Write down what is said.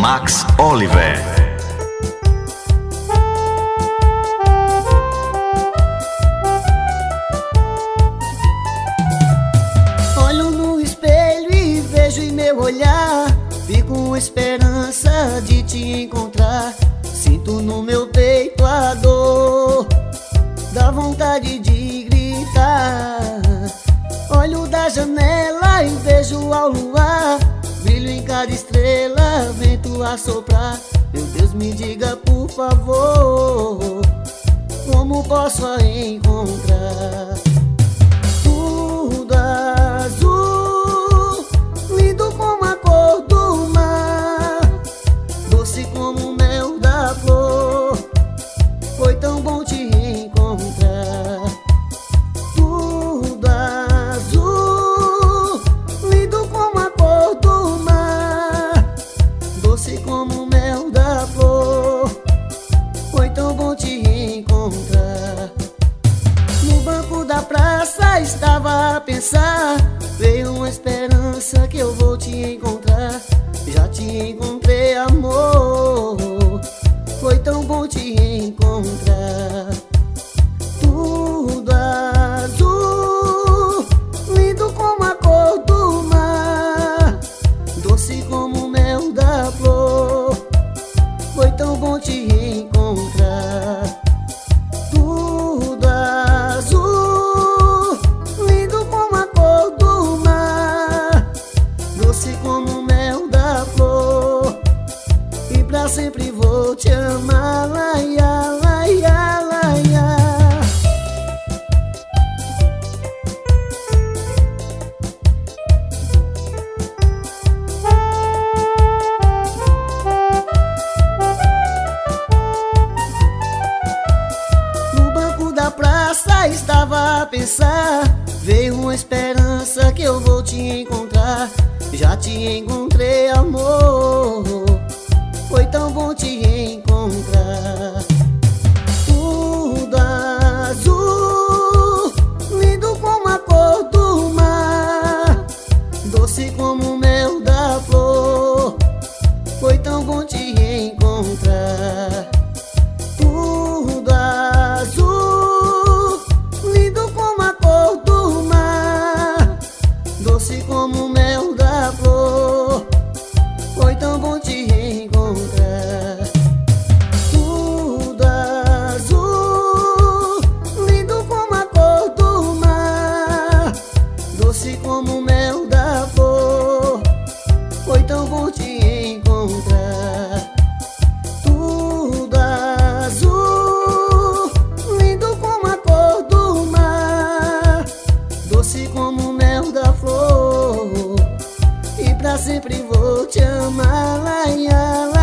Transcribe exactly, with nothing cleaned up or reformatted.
Max Oliver. Olho no espelho e vejo em meu olhar, fico com esperança de te encontrar. Sinto no meu peito a dor, dá vontade de gritar. Olho da janela e vejo ao luar, brilho em cada estrela, vento a soprar. Meu Deus, me diga por favor, como posso a encontrar? Tudo azul, lindo como a cor do mar, doce como o mel da flor, foi tão bom te encontrar. Tudo azul, lindo como a cor do mar, doce como o mel da flor, foi tão bom te encontrar. No banco da praça estava a pensar, veio uma esperança que eu vou te encontrar. Já te encontrei, amor, foi tão bom te encontrar. Tudo azul, lindo como a cor do mar, doce como o mel da flor, foi tão bom te encontrar. Tudo azul, lindo como a cor do mar, doce como o mel da flor, e pra sempre vou te amar. Laia, laia, laia. No banco da praça estava a pensar, veio uma esperança que eu vou te encontrar. Já te encontrei, amor, foi tão bom te encontrar. Tudo azul, lindo como a cor do mar, doce como o mel da flor, foi tão bom te encontrar. Tudo azul, lindo como a cor do mar, doce como o mel da flor, foi tão bom te encontrar. Tudo azul, lindo como a cor do mar, doce como o mel da flor, foi tão bom te encontrar. Tudo azul, lindo como a cor do mar, doce como o mel da flor, e pra sempre vou te amar. Laia, laia.